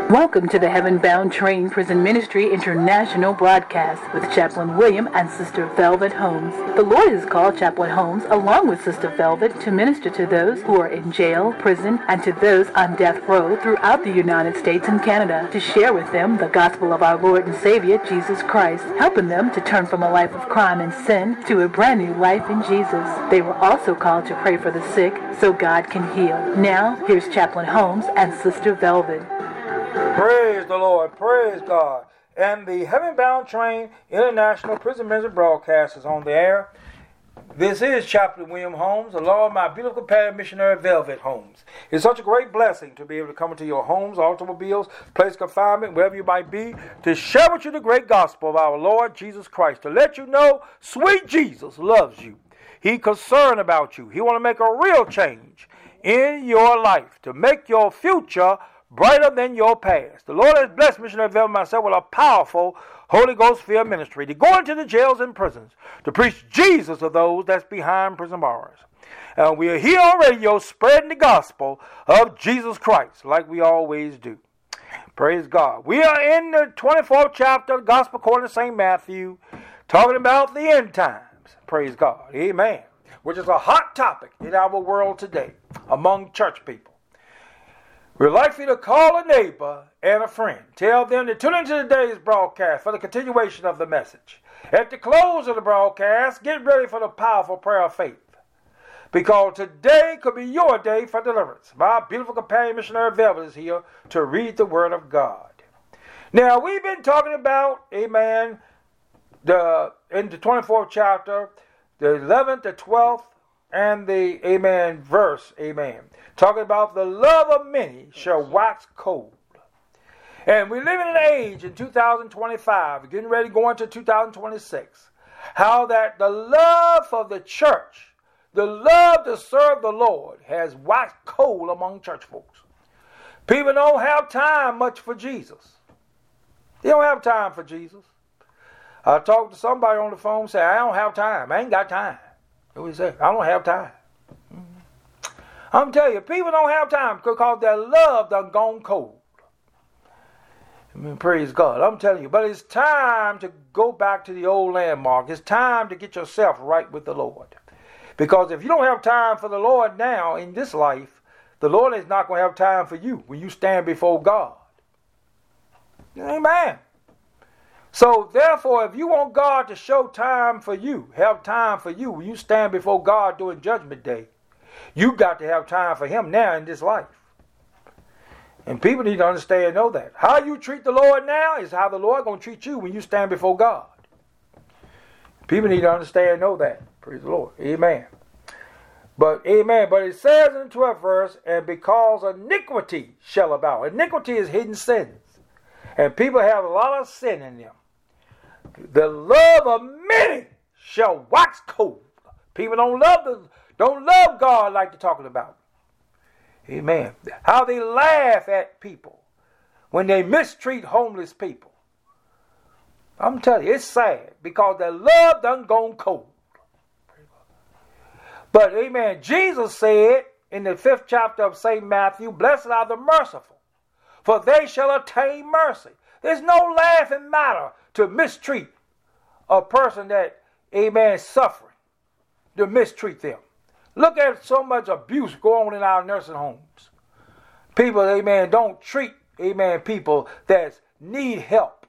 Welcome to the Heaven Bound Train Prison Ministry International broadcast with Chaplain William and Sister Velvet Holmes. The Lord has called Chaplain Holmes along with Sister Velvet to minister to those who are in jail, prison, and to those on death row throughout the United States and Canada, to share with them the gospel of our Lord and Savior, Jesus Christ, helping them to turn from a life of crime and sin to a brand new life in Jesus. They were also called to pray for the sick so God can heal. Now, here's Chaplain Holmes and Sister Velvet. Praise the Lord. Praise God. And the Heaven Bound Train International Prison Ministry broadcast is on the air. This is Chaplain William Holmes, along with my beautiful companion missionary Velvet Holmes. It's such a great blessing to be able to come into your homes, automobiles, place of confinement, wherever you might be, to share with you the great gospel of our Lord Jesus Christ, to let you know sweet Jesus loves you. He's concerned about you. He wants to make a real change in your life, to make your future brighter than your past. The Lord has blessed missionary Velvet and myself with a powerful Holy Ghost-filled ministry to go into the jails and prisons to preach Jesus to those that's behind prison bars. And we are here on radio spreading the gospel of Jesus Christ like we always do. Praise God. We are in the 24th chapter of the Gospel according to St. Matthew, talking about the end times. Praise God. Amen. Which is a hot topic in our world today among church people. We'd like for you to call a neighbor and a friend. Tell them to tune into today's broadcast for the continuation of the message. At the close of the broadcast, get ready for the powerful prayer of faith, because today could be your day for deliverance. My beautiful companion missionary Velvet is here to read the Word of God. Now, we've been talking about, amen, in the 24th chapter, the 11th, the 12th, and the, amen, verse, amen, talking about the love of many shall wax cold. And we live in an age in 2025, getting ready to go into 2026, how that the love for the church, the love to serve the Lord has waxed cold among church folks. People don't have time much for Jesus. They don't have time for Jesus. I talked to somebody on the phone and said, I don't have time. I ain't got time. What he say? I don't have time. I'm telling you, people don't have time because their love done gone cold. I mean, praise God. I'm telling you. But it's time to go back to the old landmark. It's time to get yourself right with the Lord. Because if you don't have time for the Lord now in this life, the Lord is not going to have time for you when you stand before God. Amen. So, therefore, if you want God to show time for you, have time for you when you stand before God during Judgment Day, you got to have time for Him now in this life. And people need to understand and know that. How you treat the Lord now is how the Lord going to treat you when you stand before God. People need to understand and know that. Praise the Lord. Amen. But, amen. But it says in the 12th verse, and because iniquity shall abound. Iniquity is hidden sins. And people have a lot of sin in them. The love of many shall wax cold. People don't love God like they're talking about. Amen. How they laugh at people when they mistreat homeless people. I'm telling you, it's sad because their love done gone cold. But, amen, Jesus said in the 5th chapter of St. Matthew, blessed are the merciful, for they shall attain mercy. There's no laughing matter to mistreat a person that, amen, is suffering, to mistreat them. Look at so much abuse going on in our nursing homes. People, amen, don't treat, amen, people that need help.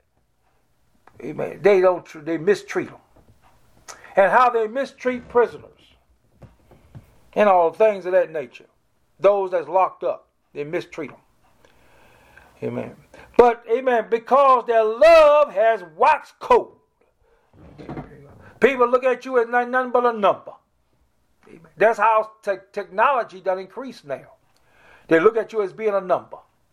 Amen. They mistreat them. And how they mistreat prisoners. And all things of that nature. Those that's locked up, they mistreat them. Amen. But, amen, because their love has waxed cold. People look at you as nothing but a number. Amen. That's how technology done increase now. They look at you as being a number.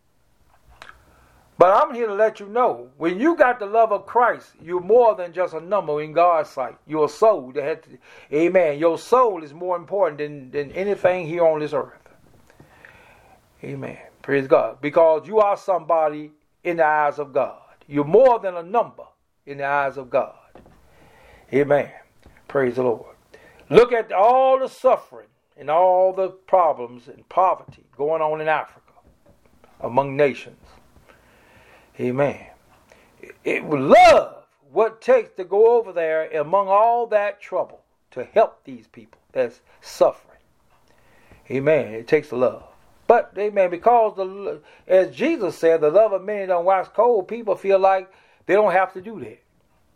But I'm here to let you know, when you got the love of Christ, you're more than just a number in God's sight. You're a soul. Amen. Your soul is more important than anything here on this earth. Amen. Praise God. Because you are somebody in the eyes of God. You're more than a number in the eyes of God. Amen. Praise the Lord. Look at all the suffering and all the problems and poverty going on in Africa among nations. Amen. It would love what it takes to go over there among all that trouble to help these people that's suffering. Amen. It takes love. But, amen, because, as Jesus said, the love of many don't wax cold, people feel like they don't have to do that.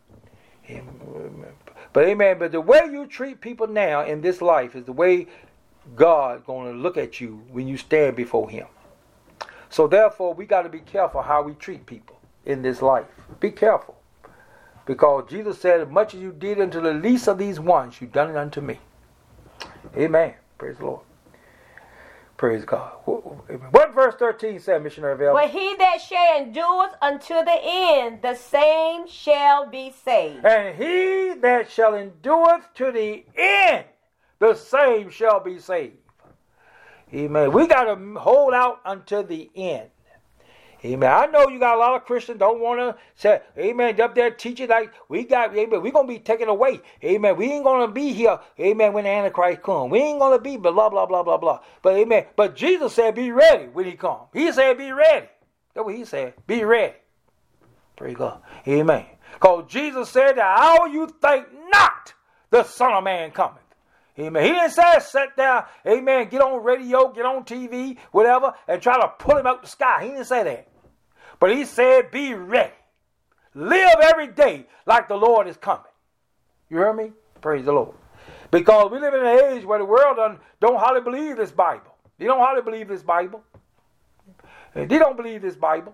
Amen. But, amen, but the way you treat people now in this life is the way God's going to look at you when you stand before Him. So, therefore, we got to be careful how we treat people in this life. Be careful. Because Jesus said, as much as you did unto the least of these ones, you done it unto me. Amen. Praise the Lord. Praise God. What verse 13 said, Missionary Vel? But he that shall endure unto the end, the same shall be saved. And he that shall endure to the end, the same shall be saved. Amen. We got to hold out until the end. Amen. I know you got a lot of Christians don't want to say, amen, up there teaching like we got, amen, we're going to be taken away. Amen. We ain't going to be here, amen, when the Antichrist comes. We ain't going to be blah, blah, blah, blah, blah. But, amen, but Jesus said be ready when He comes. He said be ready. That's what He said. Be ready. Praise God. Amen. Because Jesus said, the hour you think not, the Son of Man cometh. Amen. He didn't say sit down, amen, get on radio, get on TV, whatever, and try to pull Him out the sky. He didn't say that. But He said, be ready. Live every day like the Lord is coming. You hear me? Praise the Lord. Because we live in an age where the world don't hardly believe this Bible. They don't hardly believe this Bible. They don't believe this Bible.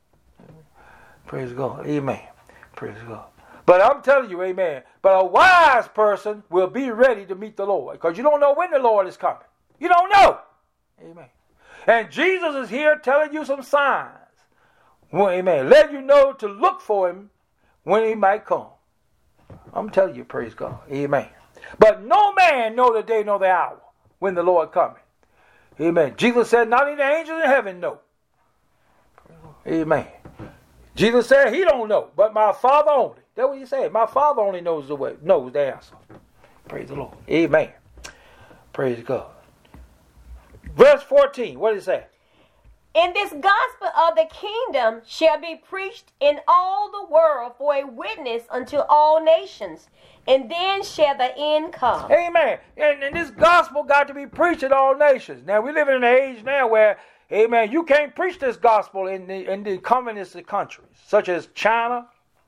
Praise God. Amen. Praise God. But I'm telling you, amen, but a wise person will be ready to meet the Lord. Because you don't know when the Lord is coming. You don't know. Amen. And Jesus is here telling you some signs. Well, amen. Let you know to look for Him when He might come. I'm telling you, praise God. Amen. But no man know the day nor the hour when the Lord cometh. Amen. Jesus said, not even the angels in heaven know. Amen. Jesus said He don't know, but my Father only. That's what He said. My Father only knows the way, knows the answer. Praise the Lord. Amen. Praise God. Verse 14, what does it say? And this gospel of the kingdom shall be preached in all the world for a witness unto all nations, and then shall the end come. Amen. And this gospel got to be preached in all nations. Now, we live in an age now where, amen, you can't preach this gospel in the communist countries, such as China.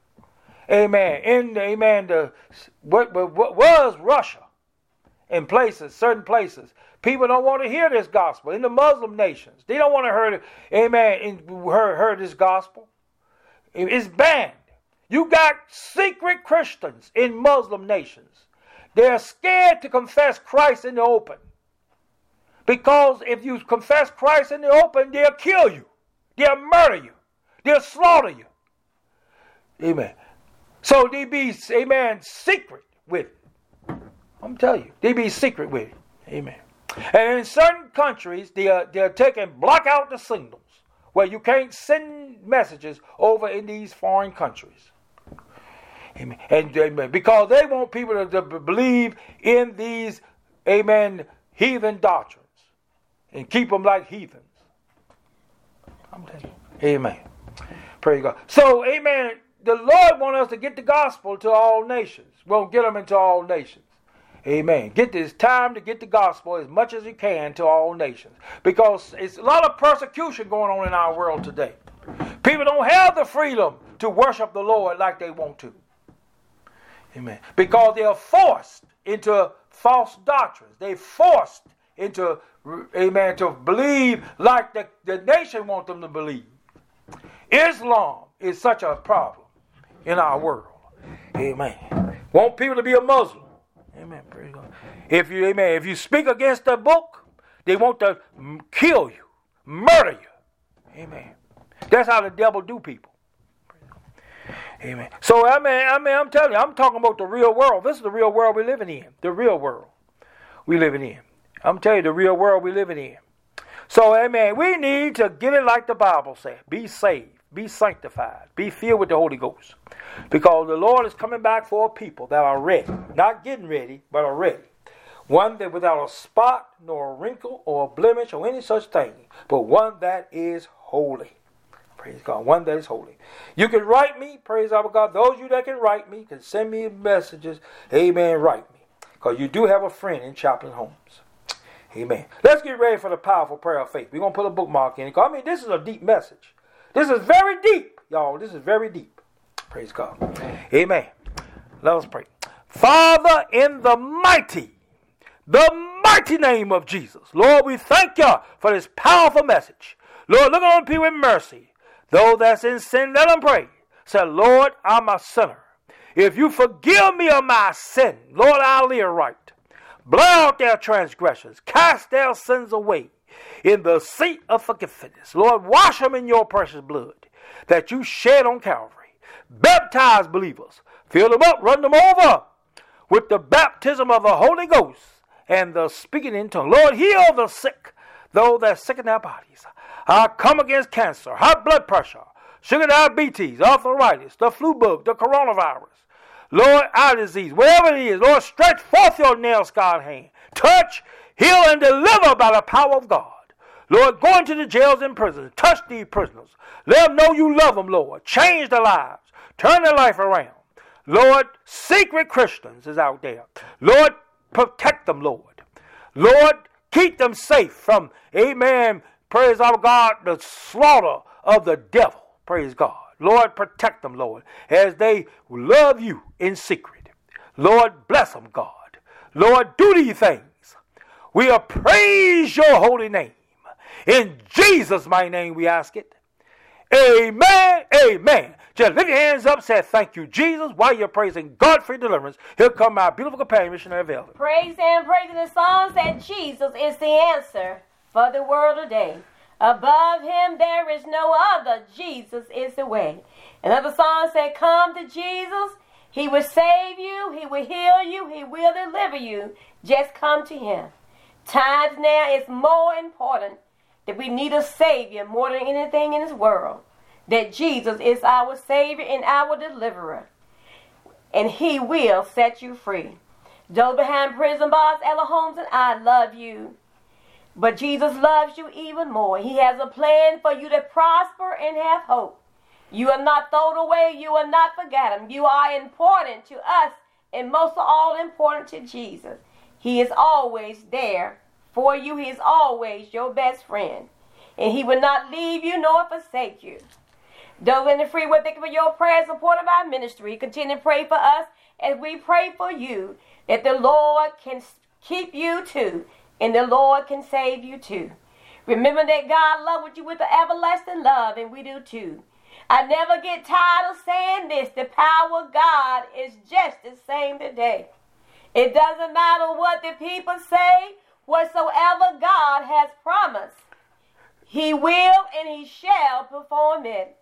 Amen. What was Russia in places, certain places. People don't want to hear this gospel. In the Muslim nations, they don't want to hear it. Amen. Heard this gospel. It's banned. You got secret Christians in Muslim nations. They're scared to confess Christ in the open. Because if you confess Christ in the open, they'll kill you. They'll murder you. They'll slaughter you. Amen. So they be, amen, secret with it. I'm telling you, they be secret with it. Amen. And in certain countries, they're taking, block out the signals where you can't send messages over in these foreign countries. Amen. And because they want people to believe in these, amen, heathen doctrines and keep them like heathens. I'm telling you. Amen. Praise God. So, amen, the Lord wants us to get the gospel to all nations. We'll get them into all nations. Amen. Get this time to get the gospel as much as you can to all nations. Because it's a lot of persecution going on in our world today. People don't have the freedom to worship the Lord like they want to. Amen. Because they are forced into false doctrines. They're forced into, amen, to believe like the nation wants them to believe. Islam is such a problem in our world. Amen. Want people to be a Muslim. Amen. Praise God. If you speak against the book, they want to kill you, murder you. Amen. That's how the devil do people. Amen. So I'm telling you, I'm talking about the real world. This is the real world we're living in. The real world we're living in. I'm telling you, the real world we're living in. So, amen, we need to get it like the Bible said. Be saved. Be sanctified. Be filled with the Holy Ghost. Because the Lord is coming back for a people that are ready. Not getting ready, but are ready. One that without a spot, nor a wrinkle, or a blemish, or any such thing. But one that is holy. Praise God. One that is holy. You can write me. Praise our God. Those of you that can write me can send me messages. Amen. Write me. Because you do have a friend in Chaplain Holmes. Amen. Let's get ready for the powerful prayer of faith. We're going to put a bookmark in it. I mean, this is a deep message. This is very deep, y'all. This is very deep. Praise God. Amen. Let us pray. Father, in the mighty name of Jesus, Lord, we thank you for this powerful message. Lord, look on people with mercy. Those that's in sin, let them pray. Say, Lord, I'm a sinner. If you forgive me of my sin, Lord, I'll live right. Blot out their transgressions. Cast their sins away in the seat of forgiveness. Lord, wash them in your precious blood that you shed on Calvary. Baptize believers. Fill them up, run them over with the baptism of the Holy Ghost and the speaking in tongues. Lord, heal the sick, those that are sick in their bodies. I come against cancer, high blood pressure, sugar diabetes, arthritis, the flu bug, the coronavirus. Lord, eye disease, wherever it is, Lord, stretch forth your nail-scarred hand. Touch, heal, and deliver by the power of God. Lord, go into the jails and prisons. Touch these prisoners. Let them know you love them, Lord. Change their lives. Turn their life around. Lord, secret Christians is out there. Lord, protect them, Lord. Lord, keep them safe from, amen, praise our God, the slaughter of the devil. Praise God. Lord, protect them, Lord, as they love you in secret. Lord, bless them, God. Lord, do these things. We praise your holy name. In Jesus' mighty name we ask it. Amen. Amen. Just lift your hands up, say thank you, Jesus, while you're praising God for your deliverance. Here come my beautiful companion, Missionary Velvet. Praise and praising the songs that Jesus is the answer for the world today. Above him there is no other. Jesus is the way. Another song said, come to Jesus. He will save you. He will heal you. He will deliver you. Just come to him. Times now is more important that we need a Savior more than anything in this world. That Jesus is our Savior and our deliverer. And he will set you free. Those behind prison bars, Ella Holmes and I love you. But Jesus loves you even more. He has a plan for you to prosper and have hope. You are not thrown away. You are not forgotten. You are important to us and most of all important to Jesus. He is always there for you. He is always your best friend. And he will not leave you nor forsake you. Those in the free will, thank you for your prayers, support of our ministry. Continue to pray for us as we pray for you, that the Lord can keep you too, and the Lord can save you too. Remember that God loves you with an everlasting love, and we do too. I never get tired of saying this. The power of God is just the same today. It doesn't matter what the people say, whatsoever God has promised, he will and he shall perform it.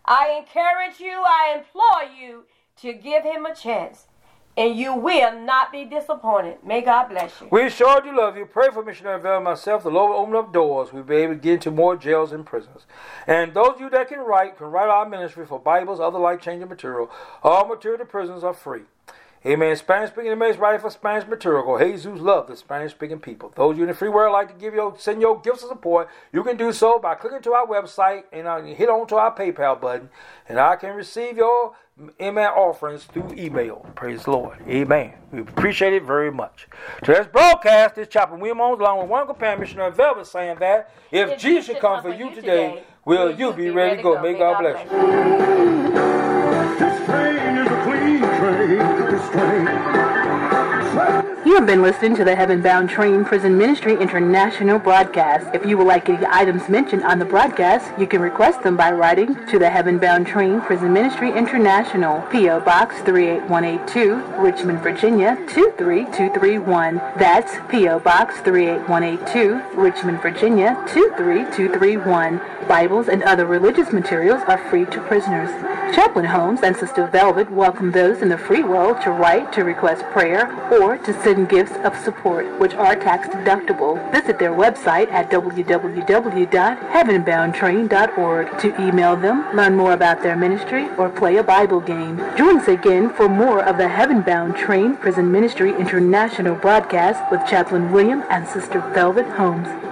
I encourage you, I implore you to give him a chance, and you will not be disappointed. May God bless you. We sure do love you. Pray for Missionary Vel and myself. The Lord will open up doors. We'll be able to get into more jails and prisons. And those of you that can write our ministry for Bibles, other life-changing material. All material to prisons are free. Amen. Spanish-speaking inmates writing for Spanish material. Go, Jesus love the Spanish-speaking people. Those of you in the free world like to send your gifts of support, you can do so by clicking to our website and hit on to our PayPal button, and I can receive your offerings through email. Praise the Lord. Amen. We appreciate it very much. Today's broadcast is Chaplain William Owens along with one companion, Missionary Velvet, saying that if Jesus should come for you today, will you be ready to go? May God bless you. This train is a clean train. This train. You have been listening to the Heaven Bound Train Prison Ministry International broadcast. If you would like any items mentioned on the broadcast, you can request them by writing to the Heaven Bound Train Prison Ministry International, P.O. Box 38182, Richmond, Virginia 23231. That's P.O. Box 38182, Richmond, Virginia 23231. Bibles and other religious materials are free to prisoners. Chaplain Holmes and Sister Velvet welcome those in the free world to write to request prayer or to send gifts of support, which are tax deductible. Visit their website at www.heavenboundtrain.org to email them, learn more about their ministry, or play a Bible game. Join us again for more of the Heaven Bound Train Prison Ministry International broadcast with Chaplain William and Sister Velvet Holmes.